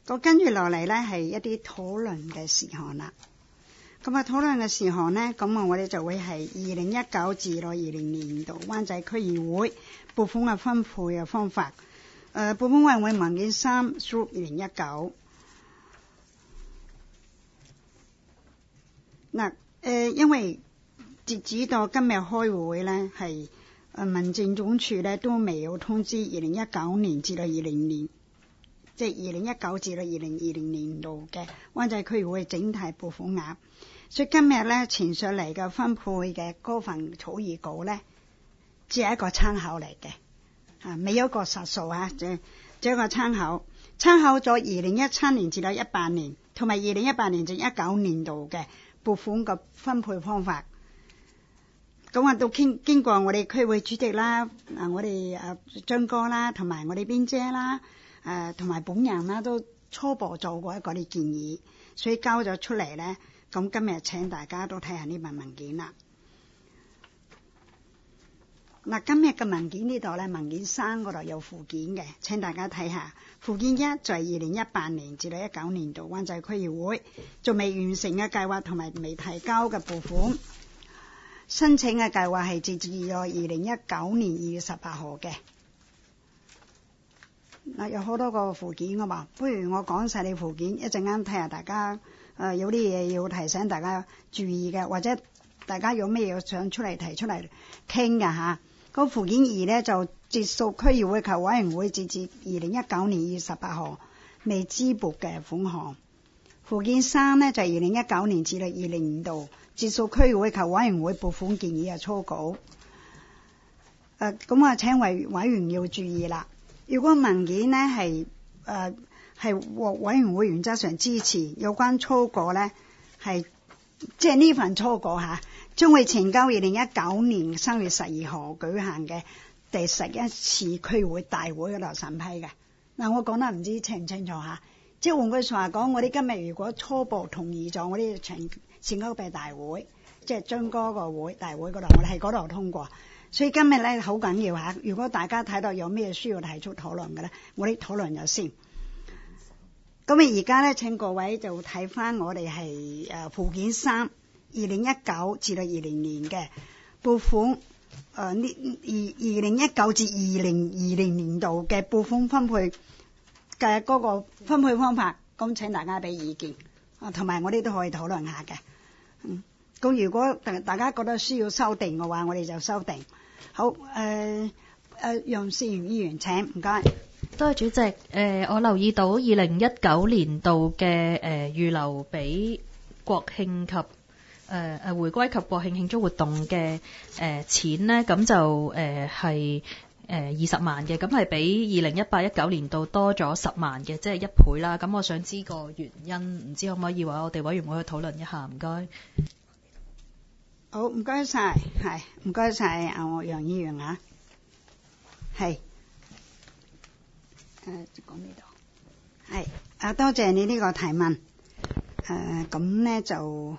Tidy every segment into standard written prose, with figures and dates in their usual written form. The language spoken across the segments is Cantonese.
咁跟住落嚟咧係一啲討論嘅事項啦。咁啊，討論嘅事項呢，咁我哋就會係2019至到20年度灣仔區議會撥款嘅分配嘅方法。撥款委員會文件3/2019。嗱，因為截止到今日開會呢，係民政總署呢都未有通知2019年至到20年，即係2019至到2020年度嘅灣仔區議會整體撥款額。所以今日咧呈上嚟嘅分配嘅嗰份草擬稿咧，只係一個參考嚟嘅，未有一個實數啊，只係一個參考。參考咗2017年至到18年，同埋2018年至19年度嘅撥款嘅分配方法。咁啊，都經過我哋區會主席啦，我哋張哥啦，同埋我哋邊姐啦，同埋本人啦，都初步做過一個啲建議，所以交咗出嚟咧。咁今日請大家都睇下呢份文件啦。嗱，今日嘅文件呢度咧，文件3嗰度有附件嘅，請大家睇下。附件1就係2018年至到19年度灣仔區議會仲未完成嘅計劃同埋未提交嘅撥款申請嘅計劃係截至2019年2月18號嘅。嗱，有好多個附件㗎嘛，不如我講晒你附件，一陣間睇下大家。有啲嘢要提醒大家注意嘅，或者大家有咩嘢想出嚟提出嚟傾嘅嚇。嗰附件2呢，就截數區議會及委員會截至2019年2月18號未支撥嘅款項。附件3呢，就係2019年至到20年度截數區議會及委員會撥款建議嘅初稿。咁啊，請委員要注意啦。如果文件呢係獲委員會原則上支持，有關初稿呢係即係呢份初稿嚇，將會呈交2019年3月12號舉行嘅第11次區會大會嗰度審批嘅。嗱，我講得唔知清唔清楚嚇？即係換句話講，我哋今日如果初步同意咗，我哋呈交俾大會，即係將嗰個大會嗰度，我哋喺嗰度通過。所以今日咧好緊要嚇，如果大家睇到有咩需要提出討論嘅咧，我哋討論咗先。咁而家咧，請各位就睇翻我哋係附件3 2019至到20年嘅撥款2019至2020年度嘅撥款分配嘅嗰個分配方法，咁請大家俾意見同埋我哋都可以討論下嘅。咁如果大家覺得需要修訂嘅話，我哋就修訂。好，楊思源議員請，唔該。 多謝主席。我留意到2019年度嘅預留俾國慶及回歸及國慶慶祝活動嘅錢呢，咁就係20萬嘅，咁係比2018-19年度多咗10萬嘅，即係1倍啦。咁我想知個原因，唔知可唔可以話我哋委員會去討論一下？唔該。 好，唔該晒，係唔該晒楊議員啊，係。講呢度係多謝你呢個提問。咁呢就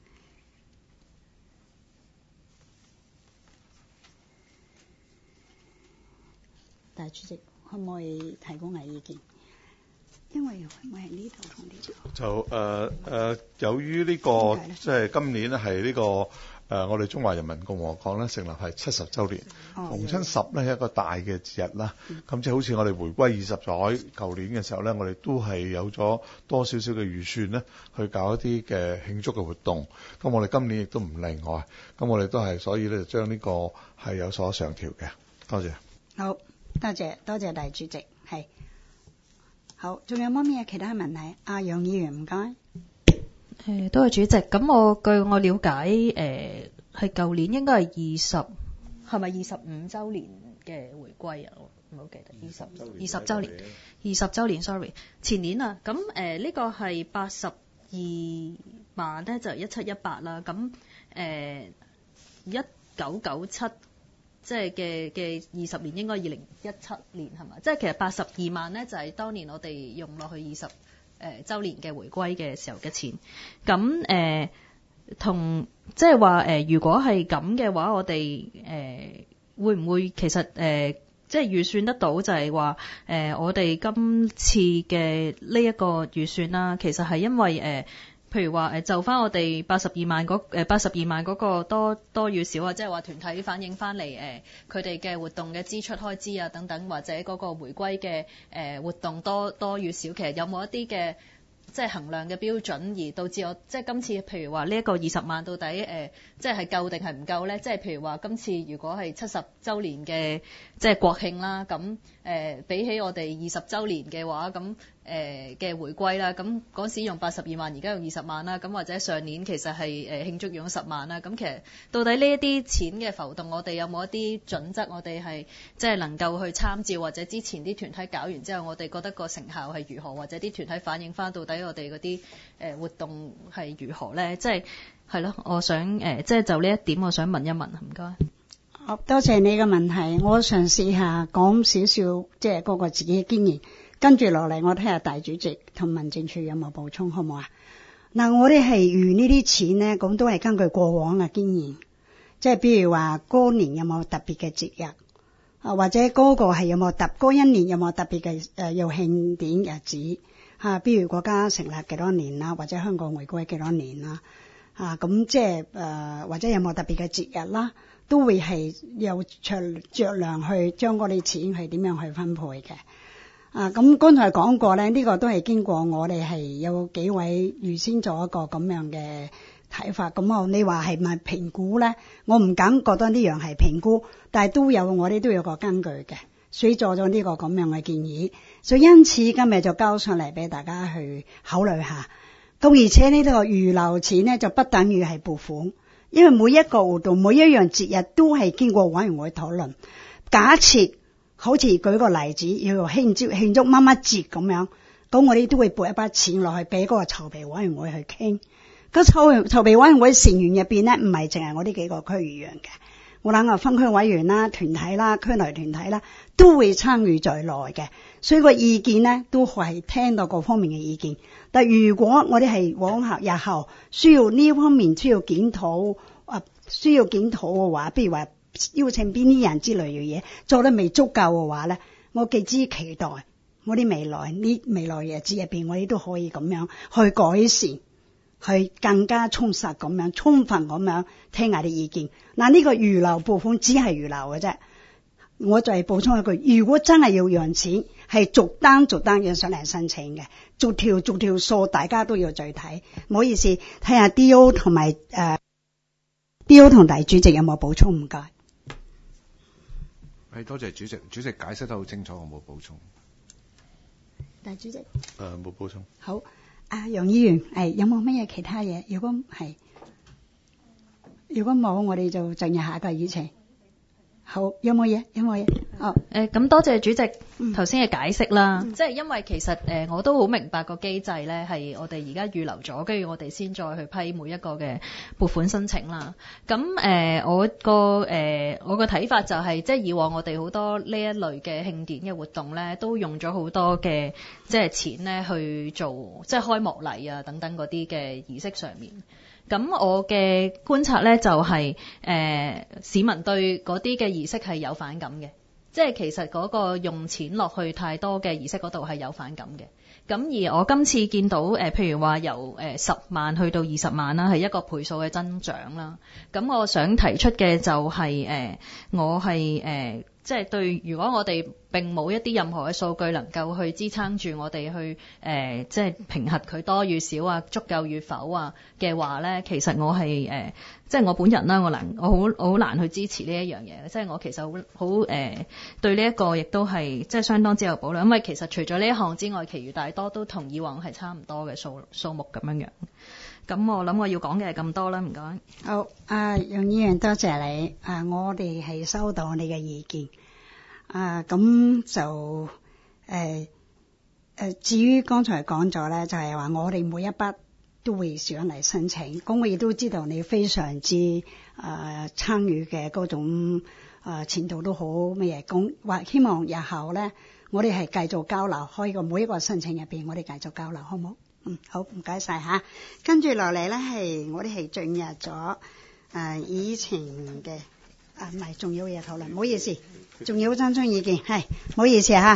大主席可唔可以提供下意見？因為我係呢度同呢度就由於呢個即係今年係呢個我哋中華人民共和國咧成立係70週年，逢親10咧係一個大嘅節日啦。咁即係好似我哋回歸20載，舊年嘅時候咧，我哋都係有咗多少少嘅預算咧，去搞一啲嘅慶祝嘅活動。咁我哋今年亦都唔例外。咁我哋都係所以咧就將呢個係有所上調嘅。多謝。 好，多謝大主席。係好，仲有冇咩其他問題？楊議員唔該。 多謝主席。咁據我了解，係舊年應該係係咪25週年嘅回歸啊？我唔好記得20週年 sorry， 前年啊。咁呢個係82萬咧，就1718啦。咁1997即係嘅20年應該2017年係嘛？即係其實82萬咧就係當年我哋用落去20週年嘅回歸嘅時候嘅錢。咁同即係話如果係咁嘅話，我哋會唔會其實即係預算得到就係話我哋今次嘅呢一個預算啦，其實係因為譬如話就翻我哋82萬嗰個多與少啊，即係話團體反映翻嚟佢哋嘅活動嘅支出開支啊等等，或者嗰個回歸嘅活動多與少，其實有冇一啲嘅即係衡量嘅標準，而導致我即係今次譬如話呢一個20萬到底即係夠定係唔夠咧？即係譬如話今次如果係70週年嘅即係國慶啦，咁比起我哋20週年嘅話，咁嘅回歸啦，咁嗰時用82萬，而家用20萬啦，咁或者上年其實係慶祝用10萬啦，咁其實到底呢一啲錢嘅浮動，我哋有冇一啲準則，我哋係即係能夠去參照，或者之前啲團體搞完之後，我哋覺得個成效係如何，或者啲團體反映翻到底我哋嗰啲活動係如何咧？即係係咯，我想即係就呢一點，我想問一問，唔該。 好，多謝你嘅問題，我嘗試下講少少即係嗰個自己嘅經驗。跟住落嚟，我睇下大主席同民政處有冇補充，好唔好啊？嗱，我哋係預呢啲錢咧，咁都係根據過往嘅經驗，即係譬如話嗰年有冇特別嘅節日，或者嗰個係有冇嗰一年有冇特別嘅有慶典日子嚇，譬如國家成立幾多年啦，或者香港回歸幾多年啦，咁即係或者有冇特別嘅節日啦，都會係有酌量去將嗰啲錢係點樣去分配嘅。咁剛才講過咧，呢個都係經過我哋係有幾位預先做一個咁樣嘅睇法。咁你話係咪評估咧？我唔敢覺得呢樣係評估，但係我哋都有個根據嘅，所以做咗呢個咁樣嘅建議。所以因此今日就交上嚟俾大家去考慮下。咁而且呢個預留錢咧就不等於係撥款，因為每一個活動、每一樣節日都係經過委員會討論。假設好似舉個例子，要慶祝乜乜節咁樣，咁我哋都會撥一筆錢落去俾嗰個籌備委員會去傾。個籌備委員會成員入邊咧，唔係淨係我呢幾個區議員嘅，我諗分區委員啦、團體啦、區內團體啦，都會參與在內嘅。所以個意見咧，都係聽到各方面嘅意見。但如果我哋係往後日後需要呢方面需要檢討嘅話，譬如話邀請邊啲人之類嘅嘢做得未足夠嘅話咧，我極之期待我啲未來日子入邊，我哋都可以咁樣去改善，去更加充實咁樣、充分咁樣聽下啲意見。嗱，呢個預留撥款只係預留嘅啫。我就係補充一句，如果真係要讓錢，係逐單要上嚟申請嘅，逐條數大家都要再睇。唔好意思，睇下 D.O. 同埋D.O. 同大主席有冇補充？唔該。 多謝主席，主席解釋得好清楚，我冇補充。 大主席冇補充。 好，楊議員有冇乜嘢其他嘢？如果冇，我哋就進入下一個議程。好，有冇嘢？哦， 咁多謝主席頭先嘅解釋啦。即係因為其實我都好明白個機制咧，係我哋而家預留咗，跟住我哋先再去批每一個嘅撥款申請啦。咁我個睇法就係，即係以往我哋好多呢一類嘅慶典嘅活動咧，都用咗好多嘅即係錢咧去做即係開幕禮啊等等嗰啲嘅儀式上面。咁我嘅觀察咧就係市民對嗰啲嘅儀式係有反感嘅，即係其實嗰個用錢落去太多嘅儀式嗰度係有反感嘅。咁而我今次見到譬如話由10萬去到20萬啦，係一個倍數嘅增長啦。咁我想提出嘅就係我係即係對，如果我哋並冇一啲任何嘅數據能夠去支撐住我哋去即係評核佢多與少啊、足夠與否啊嘅話咧，其實我係即係我本人啦，我好難去支持呢一樣嘢。即係我其實好對呢一個亦都係即係相當之有保留，因為其實除咗呢一項之外，其餘大多都同以往係差唔多嘅數目咁樣樣。咁我諗我要講嘅係咁多啦，唔該。 好，楊議員多謝你。我哋係收到你嘅意見。咁就至於剛才講咗咧，就係話我哋每一筆都會上嚟申請。咁我亦都知道你非常之參與嘅嗰種前途都好乜嘢。咁或希望日後咧，我哋係繼續交流，開個每一個申請入邊，我哋繼續交流，好唔好？好，唔該晒吓。跟住落嚟咧，我哋係進入咗議程嘅唔係，仲有嘢討論，唔好意思，仲有爭意見，係，唔好意思嚇。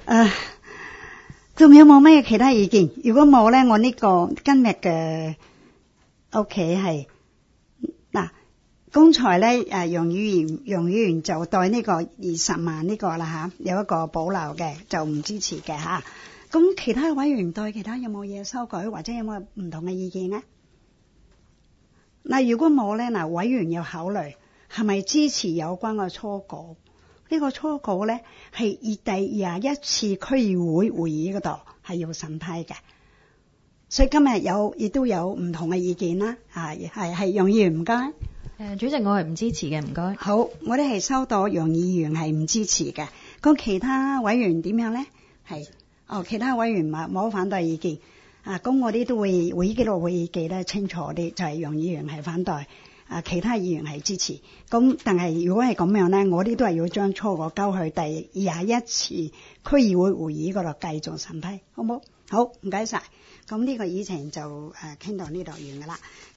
仲有冇咩其他意見？如果冇咧，我呢個今日嘅屋企係嗱，剛才咧楊議員就對呢個20萬呢個啦嚇，有一個保留嘅，就唔支持嘅嚇。咁其他委員對其他有冇嘢修改，或者有冇唔同嘅意見咧？嗱，如果冇咧，委員要考慮係咪支持有關嘅初稿？呢個初稿咧係第21次區議會會議嗰度係要審批嘅，所以今日亦都有唔同嘅意見啦。係楊議員唔該。 主席，我係唔支持嘅，唔該。 好，我哋係收到楊議員係唔支持嘅。咁其他委員點樣咧？係其他委員冇反對意見。咁我哋都會會議記錄會記得清楚啲，就係楊議員係反對。其他議員係支持，咁但係如果係咁樣咧，我哋都係要將初稿交去第21次區議會會議嗰度繼續審批，好冇？好，唔該晒。咁呢個議程就傾到呢度完㗎啦。